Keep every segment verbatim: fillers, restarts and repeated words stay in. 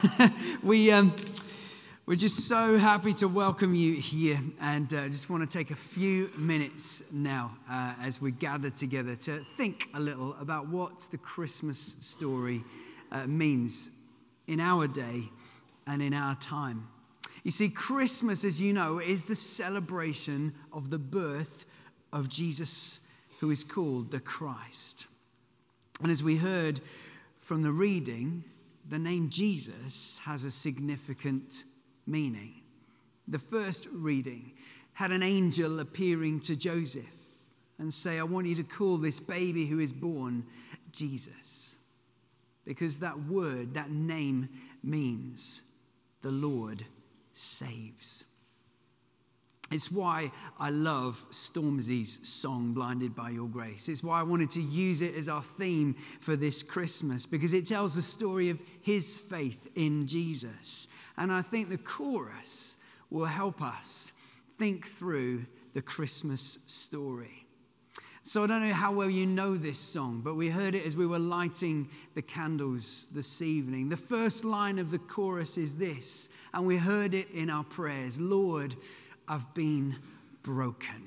we, um, we're just so happy to welcome you here, and uh, just want to take a few minutes now uh, as we gather together to think a little about what the Christmas story uh, means in our day and in our time. You see, Christmas, as you know, is the celebration of the birth of Jesus, who is called the Christ. And as we heard from the reading, the name Jesus has a significant meaning. The first reading had an angel appearing to Joseph and say, I want you to call this baby who is born Jesus. Because that word, that name means the Lord saves. It's why I love Stormzy's song, Blinded by Your Grace. It's why I wanted to use it as our theme for this Christmas, because it tells the story of his faith in Jesus. And I think the chorus will help us think through the Christmas story. So I don't know how well you know this song, but we heard it as we were lighting the candles this evening. The first line of the chorus is this, and we heard it in our prayers: Lord, I've been broken.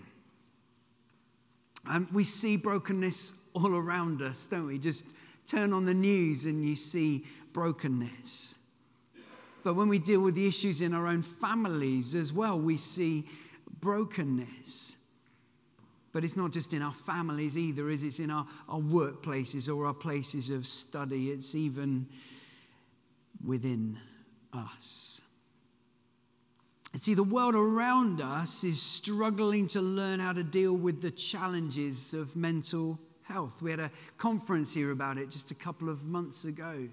And we see brokenness all around us, don't we? Just turn on the news and you see brokenness. But when we deal with the issues in our own families as well, we see brokenness. But it's not just in our families either, is it? It's in our, our workplaces or our places of study. It's even within us. See, the world around us is struggling to learn how to deal with the challenges of mental health. We had a conference here about it just a couple of months ago.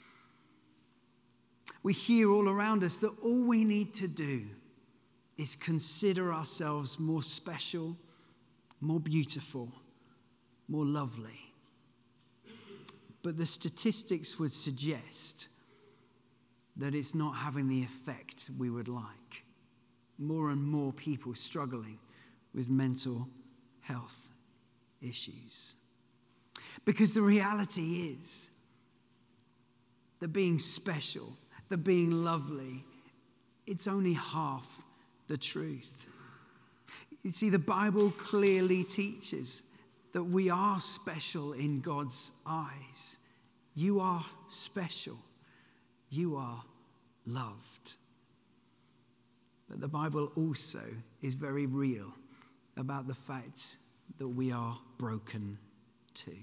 We hear all around us that all we need to do is consider ourselves more special, more beautiful, more lovely. But the statistics would suggest that it's not having the effect we would like. More and more people struggling with mental health issues. Because the reality is that being special, that being lovely, it's only half the truth. You see, the Bible clearly teaches that we are special in God's eyes. You are special. You are loved. But the Bible also is very real about the fact that we are broken too.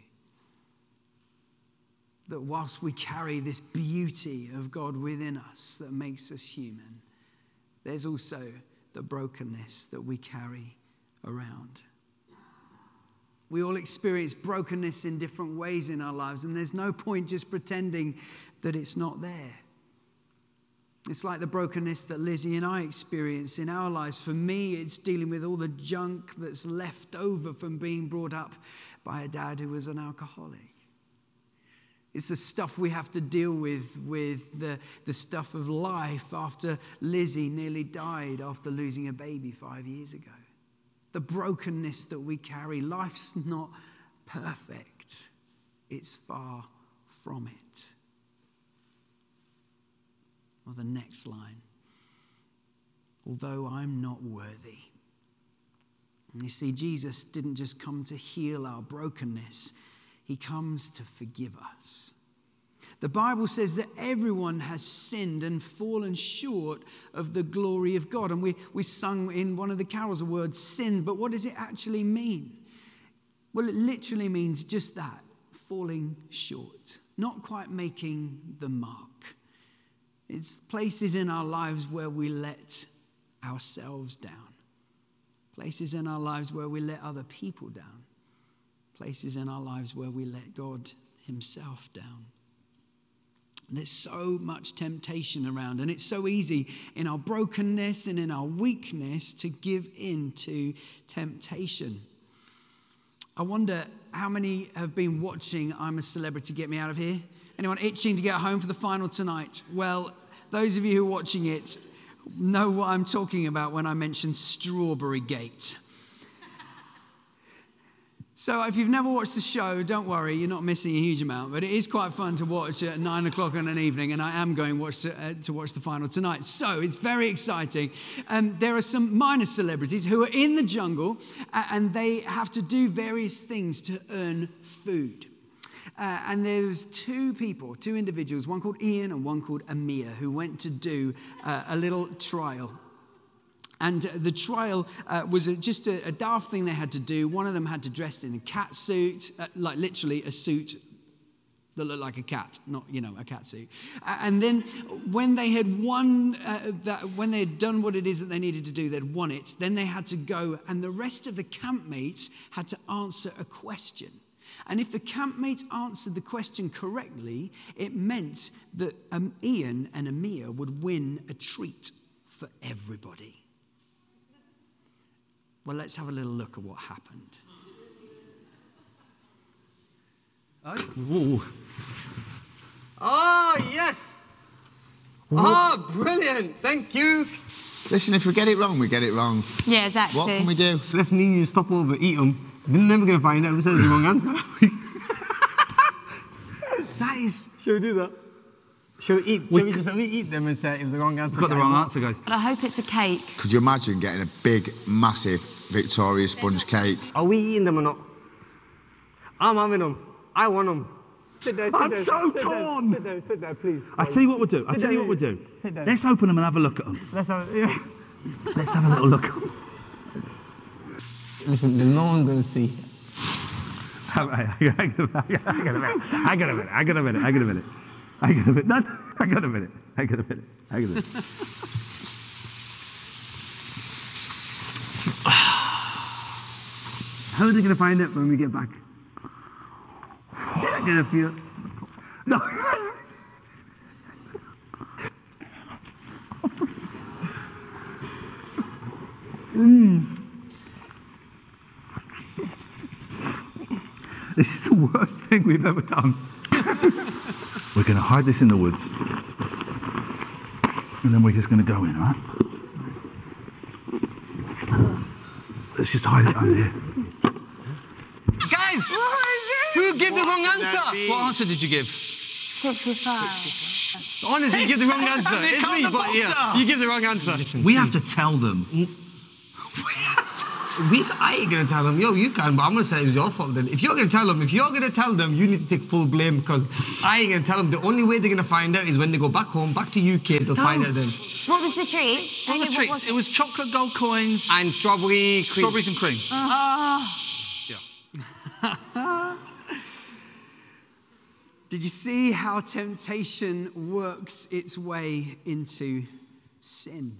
That whilst we carry this beauty of God within us that makes us human, there's also the brokenness that we carry around. We all experience brokenness in different ways in our lives, and there's no point just pretending that it's not there. It's like the brokenness that Lizzie and I experience in our lives. For me, it's dealing with all the junk that's left over from being brought up by a dad who was an alcoholic. It's the stuff we have to deal with, with the, the stuff of life after Lizzie nearly died after losing a baby five years ago. The brokenness that we carry. Life's not perfect. It's far from it. Or the next line, although I'm not worthy. And you see, Jesus didn't just come to heal our brokenness, he comes to forgive us. The Bible says that everyone has sinned and fallen short of the glory of God. And we, we sung in one of the carols the word sin, but what does it actually mean? Well, it literally means just that, falling short, not quite making the mark. It's places in our lives where we let ourselves down. Places in our lives where we let other people down. Places in our lives where we let God himself down. And there's so much temptation around, and it's so easy in our brokenness and in our weakness to give in to temptation. I wonder how many have been watching I'm a Celebrity, Get Me Out of Here? Anyone itching to get home for the final tonight? Well, those of you who are watching it know what I'm talking about when I mention Strawberry Gate. So if you've never watched the show, don't worry, you're not missing a huge amount, but it is quite fun to watch at nine o'clock in an evening, and I am going watch to, uh, to watch the final tonight. So it's very exciting. Um, there are some minor celebrities who are in the jungle, uh, and they have to do various things to earn food. Uh, and there's two people, two individuals, one called Ian and one called Amir, who went to do uh, a little trial. And the trial uh, was a, just a, a daft thing they had to do. One of them had to dress in a cat suit, uh, like literally a suit that looked like a cat, not, you know, a cat suit. Uh, and then when they had won, uh, that, when they had done what it is that they needed to do, they'd won it, then they had to go, and the rest of the campmates had to answer a question. And if the campmates answered the question correctly, it meant that um, Ian and Amir would win a treat for everybody. Well, let's have a little look at what happened. Oh, oh yes. Oh, brilliant. Thank you. Listen, if we get it wrong, we get it wrong. Yeah, exactly. What can we do? Let's me you stop over, eat them. They're never going to find out we said the wrong answer. That is... Shall we do that? Shall we eat, shall we just we eat them and say it was the wrong answer? We've got the wrong answer, guys. But I hope it's a cake. Could you imagine getting a big, massive Victoria sponge cake? Are we eating them or not? I'm having them. I want them. Sit there, sit I'm there, so sit torn. There, sit there, sit there, please. I tell you what we'll do. I tell you what we'll do. Sit down. Let's open them and have a look at them. Let's have, yeah. Let's have a little look. Listen, there's no one going to see. I got a minute. I got a minute. I got a minute. I got a minute. I got a minute. No, I got a minute. I got a minute. I got a minute. How are they going to find it when we get back? They're not going to feel... No. mm. This is the worst thing we've ever done. We're going to hide this in the woods. And then we're just going to go in, all right? Let's just hide it under here. Guys! Who gave the wrong answer? What answer did you give? sixty-five. Honestly, you give the wrong answer. It's me, but yeah, you give the wrong answer. We have to tell them. We, I ain't gonna tell them, yo, you can, but I'm gonna say it was your fault then. If you're gonna tell them, if you're gonna tell them, you need to take full blame because I ain't gonna tell them. The only way they're gonna find out is when they go back home, back to U K, they'll no. find out then. What was the treat? What were the treats? Was it? It was chocolate gold coins. And strawberry cream. Strawberries and cream. Oh. Yeah. Did you see how temptation works its way into sin?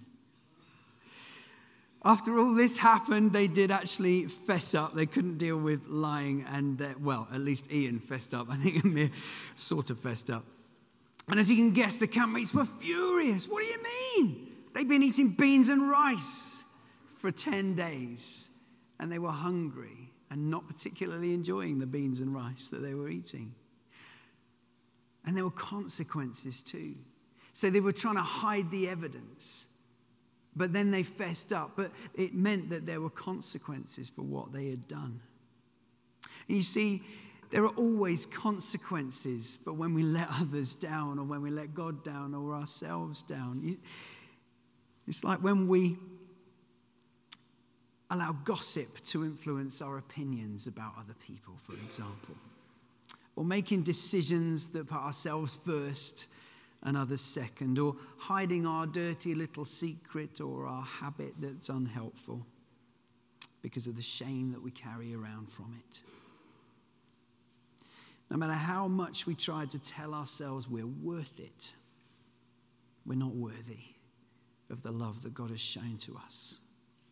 After all this happened, they did actually fess up. They couldn't deal with lying, and, uh, well, at least Ian fessed up. I think Amir sort of fessed up. And as you can guess, the campmates were furious. What do you mean? They'd been eating beans and rice for ten days, and they were hungry and not particularly enjoying the beans and rice that they were eating. And there were consequences too. So they were trying to hide the evidence. But then they fessed up. But it meant that there were consequences for what they had done. And you see, there are always consequences for when we let others down or when we let God down or ourselves down. It's like when we allow gossip to influence our opinions about other people, for example. Or making decisions that put ourselves first and others second, or hiding our dirty little secret or our habit that's unhelpful because of the shame that we carry around from it. No matter how much we try to tell ourselves we're worth it, we're not worthy of the love that God has shown to us.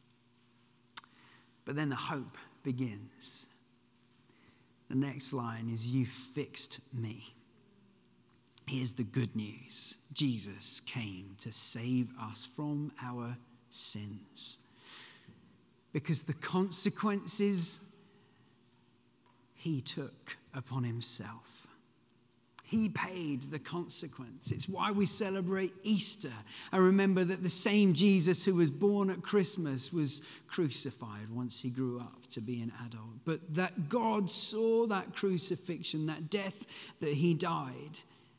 But then the hope begins. The next line is, "You fixed me." Here's the good news. Jesus came to save us from our sins. Because the consequences he took upon himself. He paid the consequence. It's why we celebrate Easter. And remember that the same Jesus who was born at Christmas was crucified once he grew up to be an adult. But that God saw that crucifixion, that death that he died,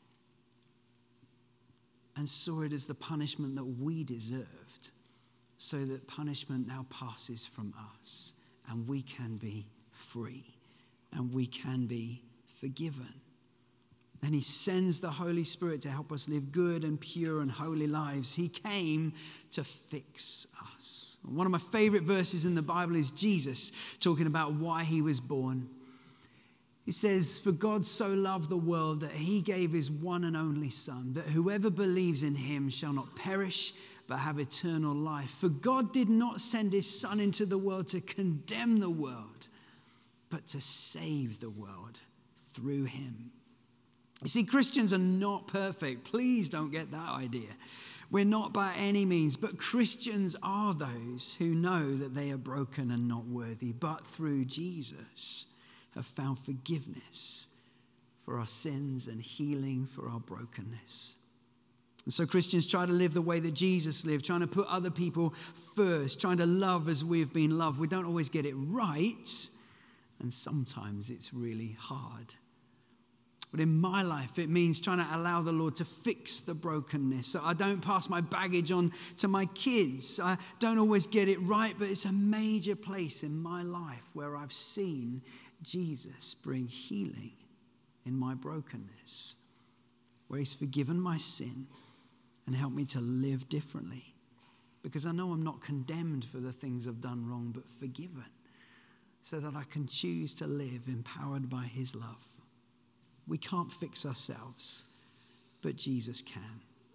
and saw it as the punishment that we deserved, so that punishment now passes from us and we can be free and we can be forgiven. And he sends the Holy Spirit to help us live good and pure and holy lives. He came to fix us. One of my favorite verses in the Bible is Jesus talking about why he was born. He says, "For God so loved the world that he gave his one and only Son, that whoever believes in him shall not perish, but have eternal life. For God did not send his Son into the world to condemn the world, but to save the world through him." You see, Christians are not perfect. Please don't get that idea. We're not by any means, but Christians are those who know that they are broken and not worthy, but through Jesus have found forgiveness for our sins and healing for our brokenness. And so Christians try to live the way that Jesus lived, trying to put other people first, trying to love as we've been loved. We don't always get it right, and sometimes it's really hard. But in my life, it means trying to allow the Lord to fix the brokenness so I don't pass my baggage on to my kids. I don't always get it right, but it's a major place in my life where I've seen Jesus bring healing in my brokenness, where he's forgiven my sin and helped me to live differently. Because I know I'm not condemned for the things I've done wrong, but forgiven so that I can choose to live empowered by his love. We can't fix ourselves, but Jesus can.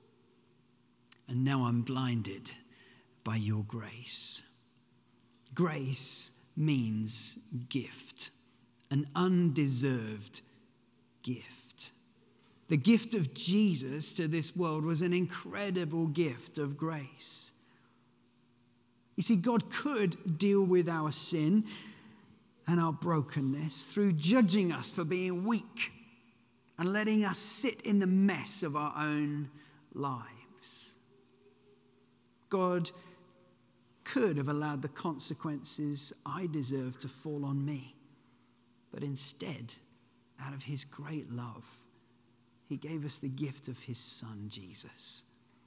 And now I'm blinded by your grace. Grace means gift, an undeserved gift. The gift of Jesus to this world was an incredible gift of grace. You see, God could deal with our sin and our brokenness through judging us for being weak and letting us sit in the mess of our own lives. God could have allowed the consequences I deserve to fall on me. But instead, out of his great love, he gave us the gift of his Son, Jesus.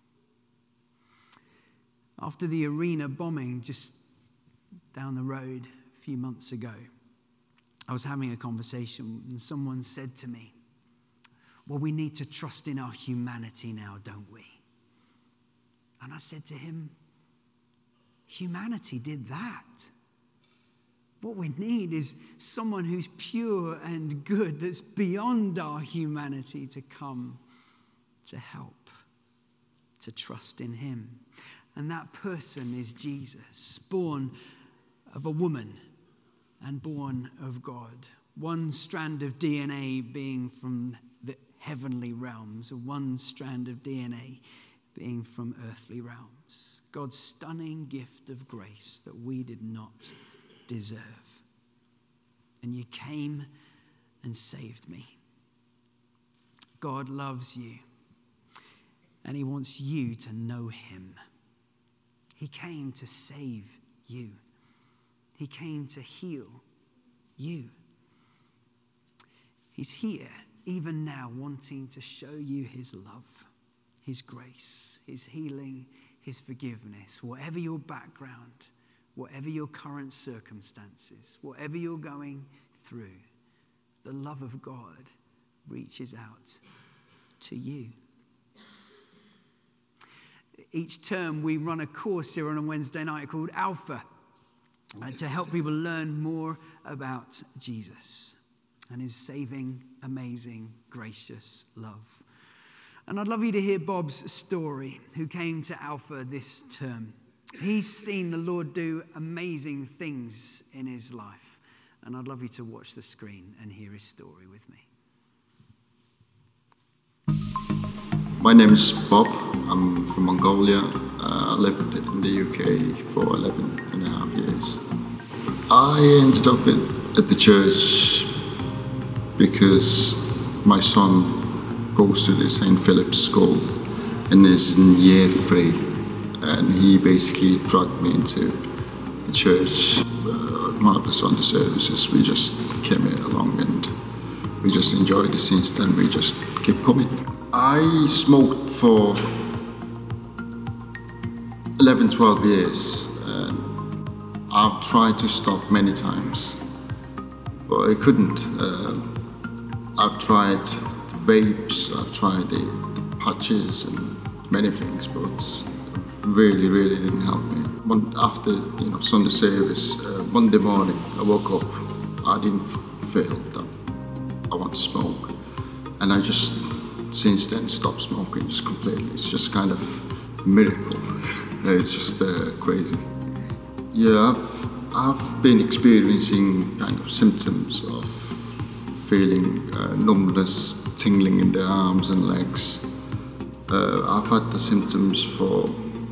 After the arena bombing just down the road a few months ago, I was having a conversation and someone said to me, "Well, we need to trust in our humanity now, don't we?" And I said to him, humanity did that. What we need is someone who's pure and good, that's beyond our humanity, to come to help, to trust in him. And that person is Jesus, born of a woman and born of God. One strand of D N A being from the heavenly realms, and one strand of D N A being from earthly realms. God's stunning gift of grace that we did not deserve. And you came and saved me. God loves you, and he wants you to know him. He came to save you. He came to heal you. He's here even now, wanting to show you his love, his grace, his healing, his forgiveness. Whatever your background, whatever your current circumstances, whatever you're going through, the love of God reaches out to you. Each term we run a course here on a Wednesday night called Alpha, uh, to help people learn more about Jesus and his saving, amazing, gracious love. And I'd love you to hear Bob's story, who came to Alpha this term. He's seen the Lord do amazing things in his life. And I'd love you to watch the screen and hear his story with me. My name is Bob. I'm from Mongolia. Uh, I lived in the U K for eleven and a half years. I ended up in, at the church because my son goes to the Saint Philip's School and is in year three. And he basically dragged me into the church. Uh, one of the Sunday services, we just came here along and we just enjoyed it. Since then, we just keep coming. I smoked for eleven, twelve years. And I've tried to stop many times, but I couldn't. Uh, I've tried vapes, I've tried the, the patches and many things, but really, really didn't help me. One, after you know Sunday service, uh, Monday morning, I woke up. I didn't f- feel that I want to smoke, and I just since then stopped smoking just completely. It's just kind of a miracle. It's just uh, crazy. Yeah, I've I've been experiencing kind of symptoms of feeling uh, numbness, tingling in the arms and legs. Uh, I've had the symptoms for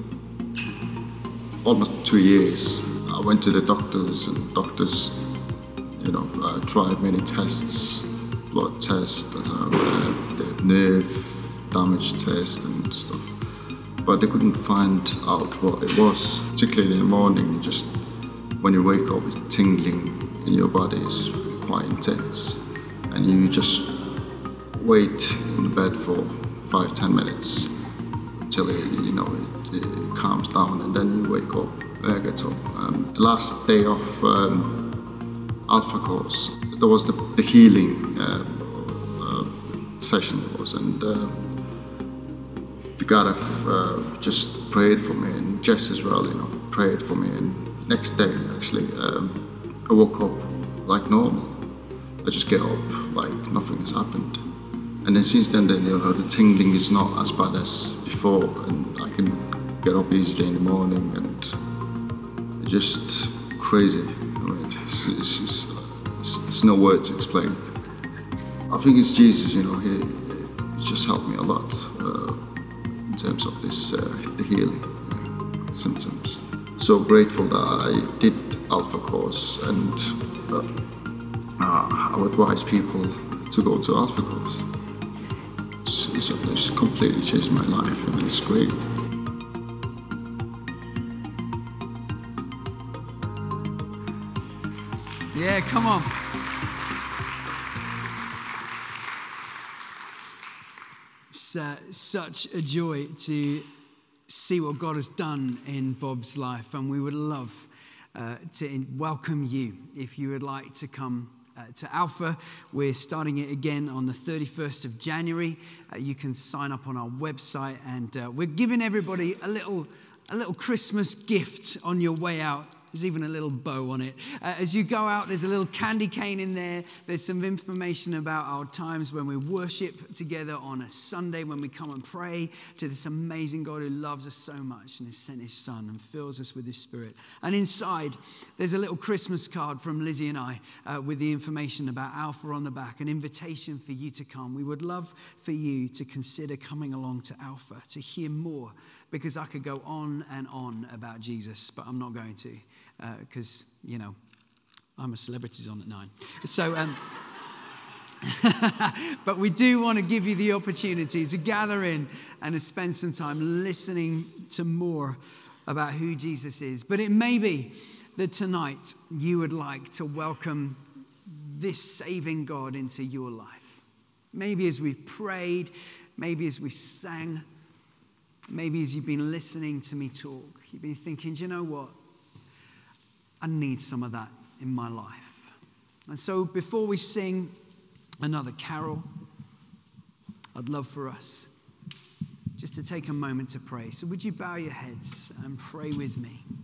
almost two years. I went to the doctors and doctors, you know, uh, tried many tests, blood tests, uh, the nerve damage test and stuff. But they couldn't find out what it was. Particularly in the morning, just when you wake up, it's tingling in your body is quite intense. And you just wait in the bed for five, ten minutes until it, you know, it, it calms down, and then you wake up, uh, get up. Um, the last day of um, Alpha course, there was the, the healing uh, uh, session was, and uh, the Gareth uh, just prayed for me, and Jess as well, you know, prayed for me. And next day, actually, um, I woke up like normal. I just get up like nothing has happened. And then since then, then you know, the tingling is not as bad as before, and I can get up easily in the morning, and it's just crazy. I mean, it's, it's, it's, it's, it's no word to explain. I think it's Jesus, you know, he, he just helped me a lot uh, in terms of this, uh, the healing uh, symptoms. So grateful that I did Alpha course, and uh, uh, I would advise people to go to Alpha course. It's, it's, it's completely changed my life, and it's great. Yeah, come on. It's uh, such a joy to see what God has done in Bob's life, and we would love uh, to welcome you if you would like to come uh, to Alpha. We're starting it again on the thirty-first of January. Uh, you can sign up on our website, and uh, we're giving everybody a little a little Christmas gift on your way out. There's even a little bow on it. Uh, as you go out, there's a little candy cane in there. There's some information about our times when we worship together on a Sunday, when we come and pray to this amazing God who loves us so much and has sent his son and fills us with his spirit. And inside, there's a little Christmas card from Lizzie and I uh, with the information about Alpha on the back, an invitation for you to come. We would love for you to consider coming along to Alpha to hear more, because I could go on and on about Jesus, but I'm not going to. Because, uh, you know, I'm a Celebrities On at nine. So, um, but we do want to give you the opportunity to gather in and to spend some time listening to more about who Jesus is. But it may be that tonight you would like to welcome this saving God into your life. Maybe as we've prayed, maybe as we sang, maybe as you've been listening to me talk, you've been thinking, do you know what? I need some of that in my life. And so before we sing another carol, I'd love for us just to take a moment to pray. So would you bow your heads and pray with me?